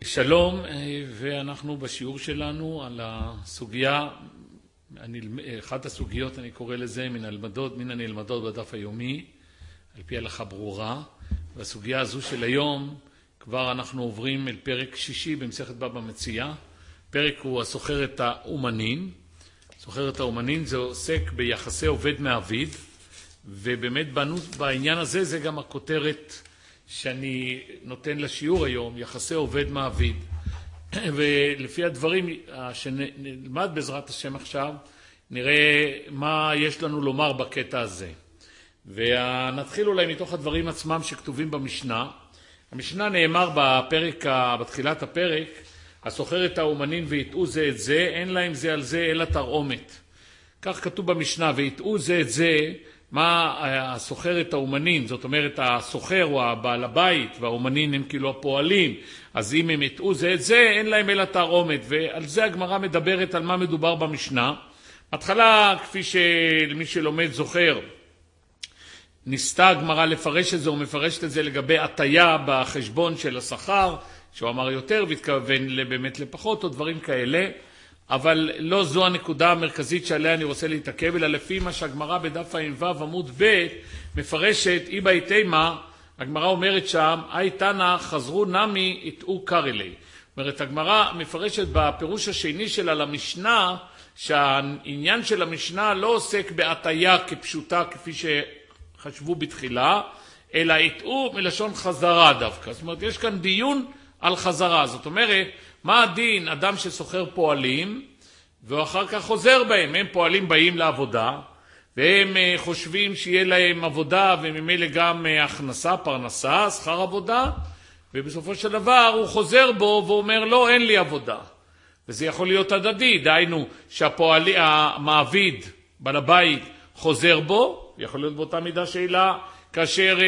שלום, ואנחנו בשיעור שלנו על הסוגיה, אחת הסוגיות אני קורא לזה מן הנלמדות בדף היומי, על פי הלכה ברורה, והסוגיה הזו של היום כבר אנחנו עוברים אל פרק שישי במסכת בבא מציעא. פרק הוא הסוחרת האומנין. סוחרת האומנין זה עוסק ביחסי עובד מעביד, ובאמת בעניין הזה זה גם הכותרת שאני נותן לשיעור היום, יחסי עובד מעביד. ולפי הדברים שנלמד בעזרת השם עכשיו, נראה מה יש לנו לומר בקטע הזה. ונתחיל אולי מתוך הדברים עצמם שכתובים במשנה. המשנה נאמר בתחילת הפרק, הסוחרת האומנין ויטעו זה את זה, אין להם זה על זה אלא תרעומת. כך כתוב במשנה, ויטעו זה את זה, מה הסוחרת האומנין, זאת אומרת הסוחר הוא הבעל הבית והאומנין הם כאילו הפועלים, אז אם הם יטעו זה את זה, אין להם אלא תרעומת, ועל זה הגמרא מדברת על מה מדובר במשנה. התחלה, כפי שמי שלומד זוכר, ניסתה הגמרא לפרש את זה, הוא מפרשת את זה לגבי הטיה בחשבון של השכר, שהוא אמר יותר והתכוון באמת לפחות או דברים כאלה, אבל לא זו הנקודה המרכזית שעליה אני רוצה להתעכב, אלא לפי מה שהגמרא בדף ע"ו עמוד ב' מפרשת, איבא איתימה, הגמרא אומרת שם, תנא חזרו נמי יטעו קרלי. זאת אומרת, הגמרא מפרשת בפירוש השני שלה למשנה, שהעניין של המשנה לא עוסק בהטיה כפשוטה כפי שחשבו בתחילה, אלא יטעו מלשון חזרה דווקא. זאת אומרת, יש כאן דיון על חזרה. זאת אומרת, מה הדין אדם שסוחר פועלים ואחר כך חוזר בהם? הם פועלים באים לעבודה והם חושבים שיהיה להם עבודה וממילא גם הכנסה, פרנסה, שכר עבודה, ובסופו של דבר הוא חוזר בו ואומר לא, אין לי עבודה. וזה יכול להיות הדדי, דהיינו שהמעביד, בעל הבית, חוזר בו, יכול להיות באותה מידה שאלה כאשר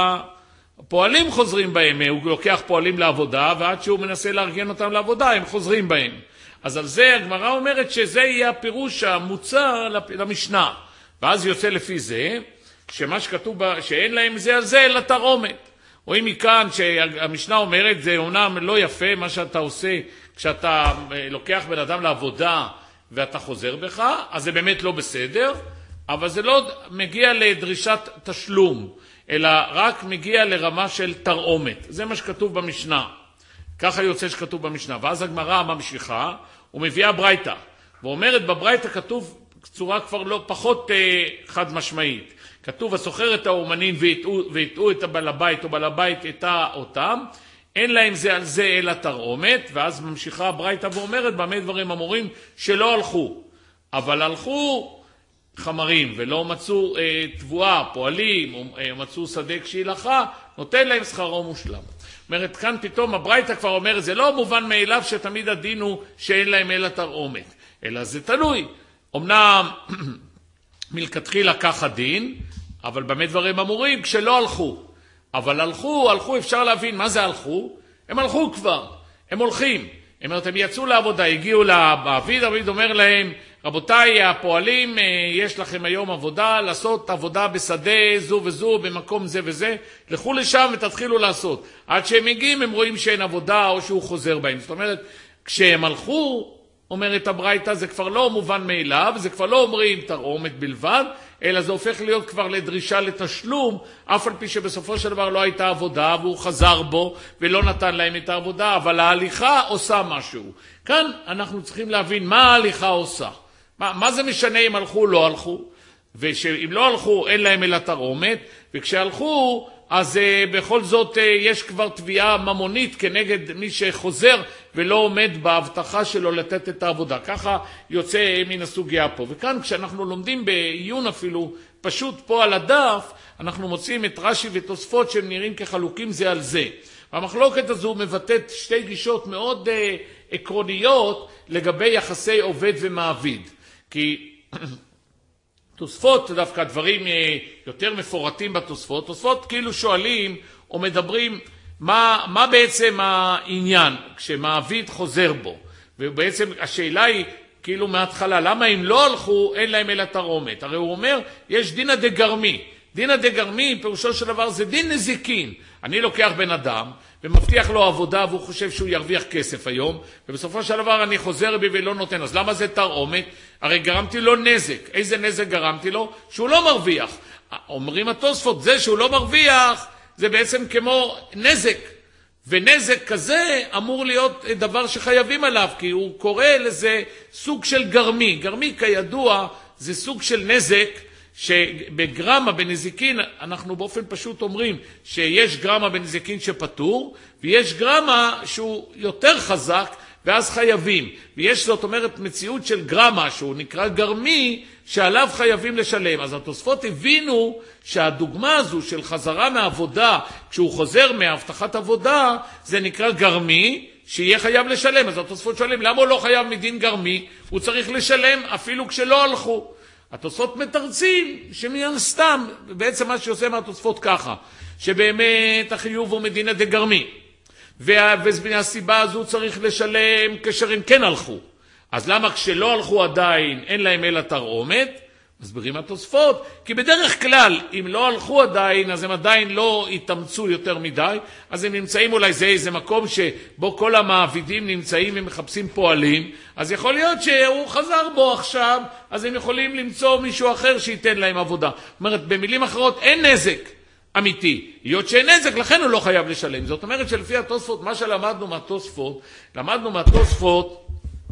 הפועלים חוזרים בהם, הוא לוקח פועלים לעבודה, ועד שהוא מנסה לארגן אותם לעבודה, הם חוזרים בהם. אז על זה הגמרא אומרת שזה יהיה הפירוש המוצע למשנה. ואז יוצא לפי זה, שמה שכתוב שאין להם זה על זה, אלא תרעומת. רואים מכאן שהמשנה אומרת, זה אומנם לא יפה מה שאתה עושה, כשאתה לוקח בן אדם לעבודה ואתה חוזר בך, אז זה באמת לא בסדר, אבל זה לא מגיע לדרישת תשלום. אלא רק מגיע לרמה של תרעומת. זה מה שכתוב במשנה. ככה יוצא שכתוב במשנה. ואז הגמרא ממשיכה, ומביאה ברייתא. ואומרת, בברייתא כתוב צורה כבר לא פחות חד משמעית. כתוב, הסוחרת האומנין ויטעו את הבעל הבית, או בעל הבית יטע אותם, אין להם זה על זה אלא תרעומת, ואז ממשיכה הברייתא ואומרת, במה דברים אמורים שלא הלכו. אבל הלכו חמרים ולא מצאו תבואה, פועלים, או מצאו שדה כשהילכה, נותן להם שכרו מושלם. זאת אומרת, כאן פתאום הברייתא כבר אומרת, זה לא מובן מאליו שתמיד הדין הוא שאין להם אלא תרעומת, אלא זה תלוי. אמנם מלכתחילה כך הדין, אבל במה דברים אמורים כשלא הלכו. אבל הלכו, אפשר להבין מה זה הלכו? הם הלכו כבר, הם הולכים. הם יצאו לעבודה, הגיעו לעביד, העביד אומר להם, רבותיי הפועלים, יש לכם היום עבודה, לעשות עבודה בשדה זו וזו, במקום זה וזה, לכו לשם ותתחילו לעשות. עד שהם מגיעים הם רואים שאין עבודה או שהוא חוזר בהם. זאת אומרת, כשהם הלכו, אומרת הברייתא, זה כבר לא מובן מאליו, זה כבר לא אומרים תרעומת בלבד, אלא זה הופך להיות כבר לדרישה לתשלום, אף על פי שבסופו של דבר לא הייתה עבודה, והוא חזר בו ולא נתן להם את העבודה, אבל ההליכה עושה משהו. כאן אנחנו צריכים להבין מה ההליכה עושה. מה זה משנה אם הלכו או לא הלכו? ושאם לא הלכו אין להם אלא תרעומת, וכשהלכו אז בכל זאת יש כבר תביעה ממונית כנגד מי שחוזר ולא עומד בהבטחה שלו לתת את העבודה. ככה יוצא מן הסוגיה פה. וכאן כשאנחנו לומדים בעיון אפילו פשוט פה על הדף, אנחנו מוצאים את רש"י ותוספות שהם נראים כחלוקים זה על זה. והמחלוקת הזו מבטאת שתי גישות מאוד עקרוניות לגבי יחסי עובד ומעביד. כי תוספות, דווקא דברים יותר מפורטים בתוספות, תוספות כאילו שואלים או מדברים מה בעצם העניין כשמעביד חוזר בו. ובעצם השאלה היא כאילו מההתחלה, למה אם לא הלכו אין להם אלא תרעומת? הרי הוא אומר, יש דינא דגרמי. דינא דגרמי, פירושו של דבר, זה דין נזיקין. אני לוקח בן אדם ומבטיח לו עבודה והוא חושב שהוא ירוויח כסף היום, ובסופו של דבר אני חוזר בי ולא נותן. אז למה זה תרעומת? הרי גרמתי לו נזק. איזה נזק גרמתי לו? שהוא לא מרוויח. אומרים התוספות, זה שהוא לא מרוויח זה בעצם כמו נזק, ונזק כזה אמור להיות דבר שחייבים עליו, כי הוא קורא לזה סוג של גרמי. גרמי כידוע זה סוג של נזק שבגרמה בנזיקין אנחנו באופן פשוט אומרים שיש גרמה בנזיקין שפטור, ויש גרמה שהוא יותר חזק ואז חייבים, ויש זאת אומרת מציאות של גרמה שהוא נקרא גרמי שעליו חייבים לשלם. אז התוספות הבינו שהדוגמה הזו של חזרה מעבודה כשהוא חוזר מהבטחת עבודה זה נקרא גרמי שיהיה חייב לשלם. אז התוספות שואלים למה הוא לא חייב מדין גרמי, הוא צריך לשלם אפילו כשלא הלכו. התוספות מתרצים שמן סתם בעצם מה שעושה מהתוספות ככה, שבאמת החיוב הוא מדינה דגרמי, והסיבה הזו צריך לשלם כאשר הם כן הלכו. אז למה כשלא הלכו עדיין אין להם אלא תרעומת? מסבירים התוספות, כי בדרך כלל אם לא הלכו עדיין אז הם עדיין לא התאמצו יותר מדי, אז הם נמצאים אולי זה איזה מקום שבו כל המעבידים נמצאים ומחפשים פועלים, אז יכול להיות שהוא חזר בו עכשיו, אז הם יכולים למצוא מישהו אחר שייתן להם עבודה. זאת אומרת, במילים אחרות אין נזק אמיתי, להיות שאין נזק לכן הוא לא חייב לשלם. זאת אומרת שלפי התוספות, מה שלמדנו מהתוספות, למדנו מהתוספות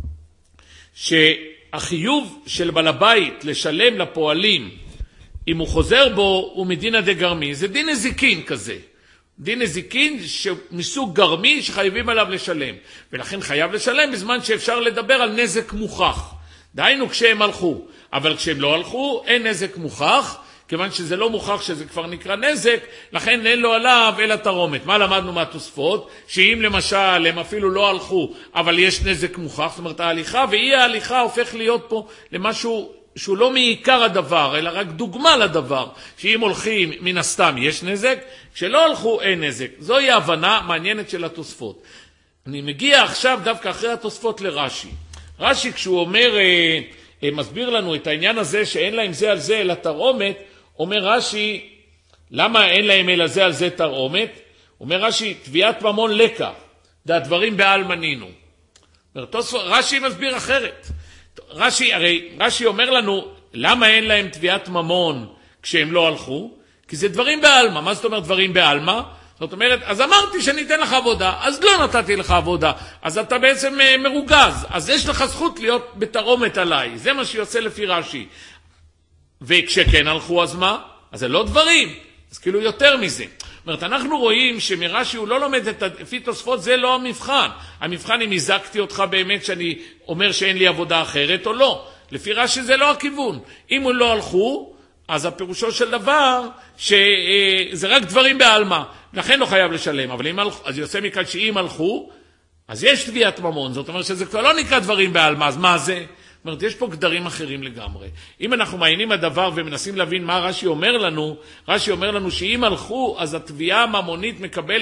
שהחיוב של בעל הבית לשלם לפועלים אם הוא חוזר בו הוא מדינא דגרמי, זה דין נזיקין כזה, דין נזיקין מסוג גרמי שחייבים עליו לשלם, ולכן חייב לשלם בזמן שאפשר לדבר על נזק מוכח, דהיינו כשהם הלכו. אבל כשהם לא הלכו אין נזק מוכח, כיוון שזה לא מוכח שזה כבר נקרא נזק, לכן אין לו עליו אלא תרעומת. מה למדנו מהתוספות? שאם למשל הם אפילו לא הלכו, אבל יש נזק מוכח, זאת אומרת ההליכה ואי ההליכה הופך להיות פה למשהו שהוא לא מעיקר הדבר, אלא רק דוגמה לדבר, שאם הולכים מן הסתם יש נזק, כשלא הלכו אין נזק. זוהי ההבנה מעניינת של התוספות. אני מגיע עכשיו דווקא אחרי התוספות לרש"י. רש"י כשהוא אומר, מסביר לנו את העניין הזה שאין להם זה על זה אלא תרעומת, אומר רש"י, למה אין להם אלא זה על זה תרעומת? אומר רש"י, תביעת ממון לקה, זה הדברים בעלמא נינו. רש"י מסביר אחרת. רש"י אומר לנו, למה אין להם תביעת ממון כשהם לא הלכו? כי זה דברים בעלמא. מה זאת אומרת דברים בעלמא? זאת אומרת, אז אמרתי שאני אתן לך עבודה, אז לא נתתי לך עבודה, אז אתה בעצם מרוגז, אז יש לך זכות להיות בתרעומת עליי. זה מה שיוצא לפי רש"י. וכשכן הלכו אז מה? אז זה לא דברים, אז כאילו יותר מזה. זאת אומרת, אנחנו רואים שמרש"י הוא לא לומד לפי תוספות, זה לא המבחן. המבחן אם הזקתי אותך באמת שאני אומר שאין לי עבודה אחרת או לא. לפי רש"י זה לא הכיוון. אם הוא לא הלכו, אז הפירושו של דבר שזה רק דברים בעלמא, לכן לא חייב לשלם. אבל אם הלכו, אז יוצא מכאן שאם הלכו, אז יש תביעת ממון. זאת אומרת שזה כבר לא נקרא דברים בעלמא, אז מה זה? זאת אומרת, יש פה גדרים אחרים לגמרי. אם אנחנו מעיינים הדבר ומנסים להבין מה רש"י אומר לנו, רש"י אומר לנו שאם הלכו, אז התביעה הממונית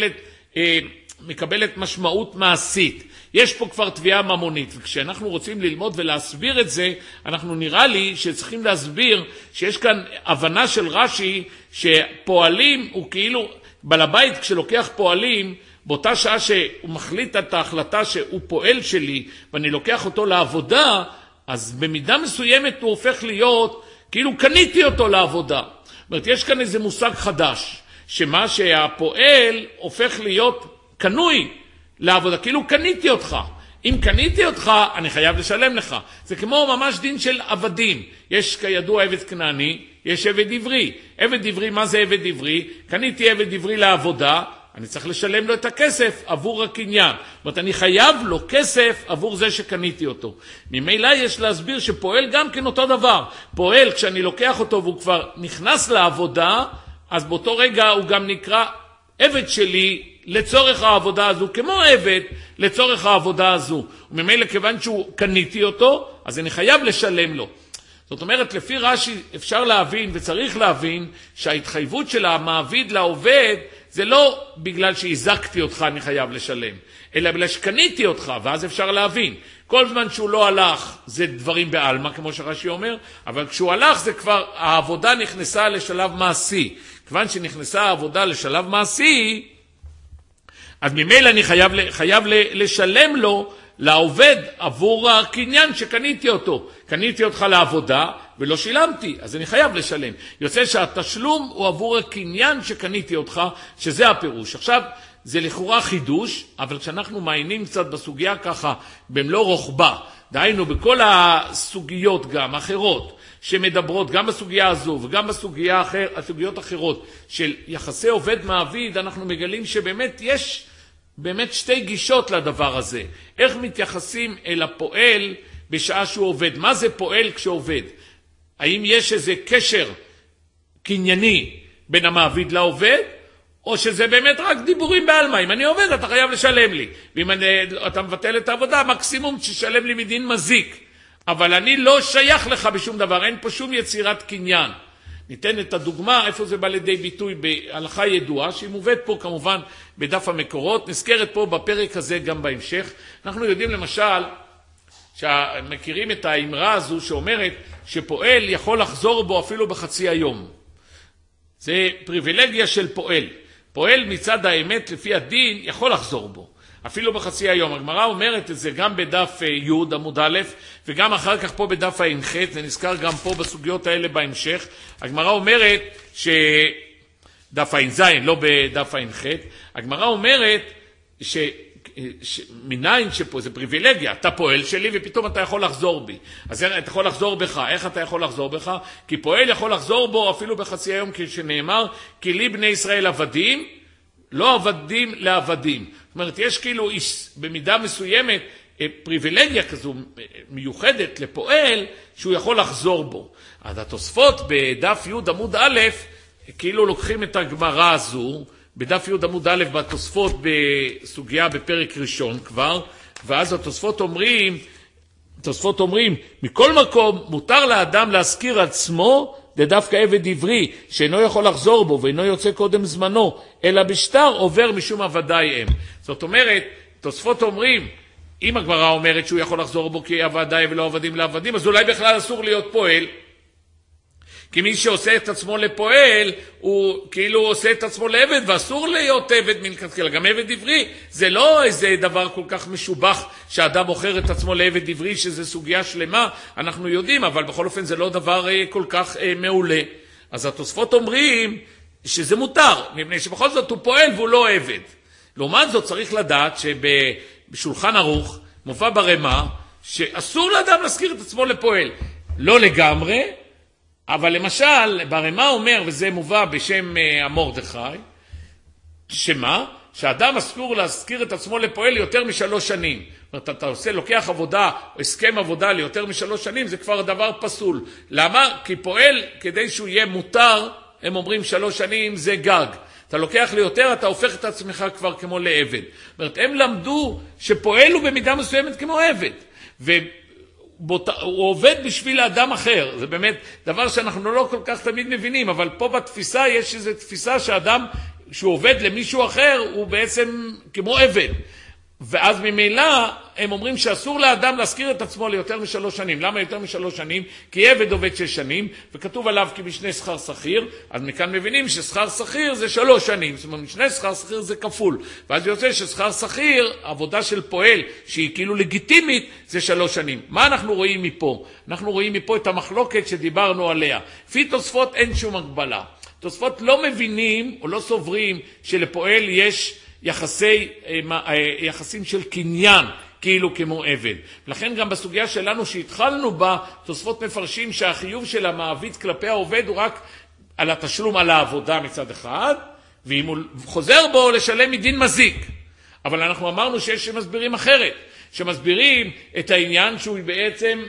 מקבלת משמעות מעשית. יש פה כבר תביעה ממונית, וכשאנחנו רוצים ללמוד ולהסביר את זה, אנחנו נראה לי שצריכים להסביר שיש כאן הבנה של רש"י שפועלים הוא כאילו, בעל הבית כשלוקח פועלים, באותה שעה שהוא מחליט את ההחלטה שהוא פועל שלי ואני לוקח אותו לעבודה, אז במידה מסוימת הוא הופך להיות, כאילו קניתי אותו לעבודה. זאת אומרת, יש כאן איזה מושג חדש, שמה שהפועל הופך להיות קנוי לעבודה, כאילו קניתי אותך. אם קניתי אותך, אני חייב לשלם לך. זה כמו ממש דין של עבדים. יש כידוע עבד כנעני, יש עבד עברי. עבד עברי, מה זה עבד עברי? קניתי עבד עברי לעבודה, אני צריך לשלם לו את הכסף עבור הקניין. זאת אומרת, אני חייב לו כסף עבור זה שקניתי אותו. ממילא יש להסביר שפועל גם כן אותו דבר. פועל, כשאני לוקח אותו והוא כבר נכנס לעבודה, אז באותו רגע הוא גם נקרא עבד שלי לצורך העבודה הזו, כמו עבד לצורך העבודה הזו. וממילא כיוון שהוא קניתי אותו, אז אני חייב לשלם לו. זאת אומרת, לפי רש"י אפשר להבין וצריך להבין שההתחייבות של המעביד לעובד זה לא בגלל שהזקתי אותך אני חייב לשלם, אלא בגלל שקניתי אותך, ואז אפשר להבין. כל זמן שהוא לא הלך זה דברים בעלמא, כמו שרש"י אומר, אבל כשהוא הלך זה כבר, העבודה נכנסה לשלב מעשי. כיוון שנכנסה העבודה לשלב מעשי, אז ממילא אני חייב לשלם לו, לעובד, עבור הקניין שקניתי אותו. קניתי אותך לעבודה ולא שילמתי, אז אני חייב לשלם. יוצא שהתשלום הוא עבור הקניין שקניתי אותך, שזה הפירוש. עכשיו, זה לכאורה חידוש, אבל כשאנחנו מעיינים קצת בסוגיה ככה, במלוא רוחבה, דהיינו בכל הסוגיות גם אחרות, שמדברות גם בסוגיה הזו וגם בסוגיות אחרות של יחסי עובד מעביד, אנחנו מגלים שבאמת יש באמת שתי גישות לדבר הזה. איך מתייחסים אל הפועל בשעה שהוא עובד? מה זה פועל כשעובד? האם יש איזה קשר קנייני בין המעביד לעובד? או שזה באמת רק דיבורים בעלמא? אם אני עובד אתה חייב לשלם לי, ואם אתה מבטל את העבודה מקסימום תשלם לי מדין מזיק, אבל אני לא שייך לך בשום דבר, אין פה שום יצירת קניין. ניתן את הדוגמה איפה זה בא לידי ביטוי בהלכה ידועה, שהיא מובאת פה כמובן בדף המקורות, נזכרת פה בפרק הזה גם בהמשך. אנחנו יודעים למשל, שמכירים את האמרה הזו שאומרת שפועל יכול לחזור בו אפילו בחצי היום. זה פריבילגיה של פועל. פועל מצד האמת לפי הדין יכול לחזור בו אפילו בחצי היום. הגמרא אומרת את זה גם בדף י' עמוד א', וגם אחר כך פה בדף הע"ח, זה נזכר גם פה בסוגיות האלה בהמשך. הגמרא אומרת דף הע"ז, לא בדף הע"ח, הגמרא אומרת מניין שפה זה פריבילגיה, אתה פועל שלי ופתאום אתה יכול לחזור בי. אז אתה יכול לחזור בך. איך אתה יכול לחזור בך? כי פועל יכול לחזור בו אפילו בחצי היום, כשנאמר כי לי בני ישראל עבדים, לא עבדים לעבדים. זאת אומרת, יש כאילו במידה מסוימת פריבילגיה כזו מיוחדת לפועל שהוא יכול לחזור בו. אז התוספות בדף י' עמוד א' כאילו לוקחים את הגמרא הזו בדף י' עמוד א' בתוספות בסוגיה בפרק ראשון כבר, ואז התוספות אומרים מכל מקום מותר לאדם להזכיר עצמו דווקא עבד עברי שאינו יכול לחזור בו ואינו יוצא קודם זמנו, אלא בשטר עובר משום עבדי הם. זאת אומרת, תוספות אומרים, אם הגמרא אומרת שהוא יכול לחזור בו כי עבדי ולא עבדים לעבדים, אז אולי בכלל אסור להיות פועל. כי מי שעושה את עצמו לפועל, הוא כאילו עושה את עצמו לעבד, ואסור להיות עבד מלכתחילה. גם עבד עברי, זה לא איזה דבר כל כך משובח שהאדם מוכר את עצמו לעבד עברי, שזה סוגיה שלמה, אנחנו יודעים, אבל בכל אופן זה לא דבר כל כך מעולה. אז התוספות אומרים שזה מותר, מפני שבכל זאת הוא פועל והוא לא עבד. לעומת זאת צריך לדעת שבשולחן ערוך מופיע ברמה, שאסור לאדם להזכיר את עצמו לפועל. לא לגמרי, אבל למשל, ברמה אומר, וזה מובא בשם המרדכי, שמה? שהאדם אסור להזכיר את עצמו לפועל יותר מ3 שנים. זאת אומרת, אתה לוקח עבודה, הסכם עבודה ליותר מ3 שנים, זה כבר דבר פסול. למה? כי פועל, כדי שהוא יהיה מותר, הם אומרים 3 שנים זה גג. אתה לוקח ליותר, אתה הופך את עצמך כבר כמו לעבד. זאת אומרת, הם למדו שפועל הוא במידה מסוימת כמו עבד. הוא עובד בשביל האדם אחר. זה באמת דבר שאנחנו לא כל כך תמיד מבינים, אבל פה בתפיסה יש איזו תפיסה שהאדם שהוא עובד למישהו אחר הוא בעצם כמו עבד. ואז ממילא הם אומרים שאסור לאדם להזכיר את עצמו ליותר מ3 שנים. למה יותר מ3 שנים? כי עבד עובד 6 שנים, וכתוב עליו כי משנה שכר שכיר, אז מכאן מבינים ששכר שכיר זה 3 שנים. זאת אומרת, משנה שכר שכיר זה כפול. ואז יוצא ששכר שכיר, עבודה של פועל, שהיא כאילו לגיטימית, זה 3 שנים. מה אנחנו רואים מפה? אנחנו רואים מפה את המחלוקת שדיברנו עליה. לפי תוספות אין שום הגבלה. תוספות לא מבינים או לא סוברים שלפועל יש יחסים של קניין, כאילו כמו עבד. לכן גם בסוגיה שלנו שהתחלנו בה, תוספות מפרשים שהחיוב של המעביד כלפי העובד הוא רק על התשלום על העבודה מצד אחד, ואם הוא חוזר בו לשלם מדין מזיק. אבל אנחנו אמרנו שיש שמסבירים אחרת, שמסבירים את העניין שהוא בעצם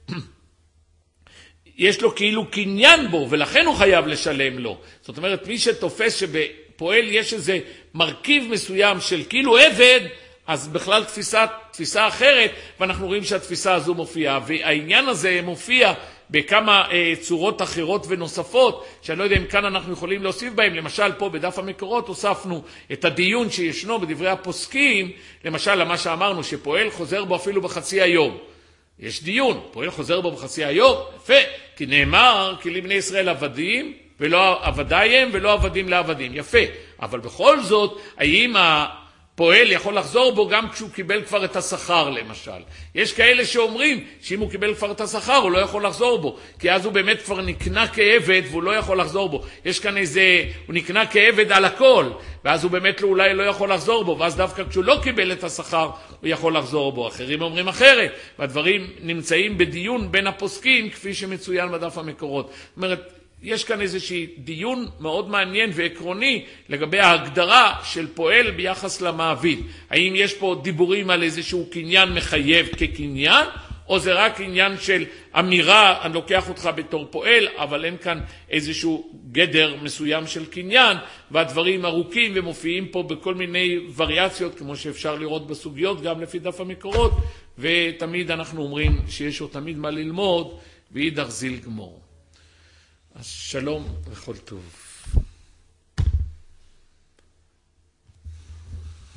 יש לו כאילו קניין בו, ולכן הוא חייב לשלם לו. זאת אומרת, מי שתופס שבפועל יש איזה מרכיב מסוים של כאילו עבד, אז בכלל תפיסה אחרת, ואנחנו רואים שהתפיסה הזו מופיעה. והעניין הזה מופיע בכמה צורות אחרות ונוספות, שאני לא יודע אם כאן אנחנו יכולים להוסיף בהם. למשל, פה בדף המקורות הוספנו את הדיון שישנו בדברי הפוסקים, למשל, למה שאמרנו, שפועל חוזר בו אפילו בחצי היום. יש דיון, פועל חוזר בו בחצי היום, יפה, כי נאמר, כי לבני ישראל עבדים, ולא עבדי הם, ולא עבדים לעבדים, יפה. אבל בכל זאת, האם פועל יכול לחזור בו גם כשהוא קיבל כבר את השכר למשל. יש כאלה שאומרים שאם הוא קיבל כבר את השכר הוא לא יכול לחזור בו, כי אז הוא באמת כבר נקנה כעבד והוא לא יכול לחזור בו. יש כאן איזה, הוא נקנה כעבד על הכל, ואז הוא באמת אולי לא יכול לחזור בו, ואז דווקא כשהוא לא קיבל את השכר הוא יכול לחזור בו. אחרים אומרים אחרת, והדברים נמצאים בדיון בין הפוסקים כפי שמצוין בדף המקורות. זאת אומרת, יש כאן איזושהי דיון מאוד מעניין ועקרוני לגבי ההגדרה של פועל ביחס למעביד. האם יש פה דיבורים על איזשהו קניין מחייב כקניין, או זה רק עניין של אמירה, אני לוקח אותך בתור פועל, אבל אין כאן איזשהו גדר מסוים של קניין, והדברים ארוכים ומופיעים פה בכל מיני וריאציות, כמו שאפשר לראות בסוגיות, גם לפי דף המקורות, ותמיד אנחנו אומרים שיש עוד תמיד מה ללמוד, ואידך זיל גמור. אז שלום וכל טוב.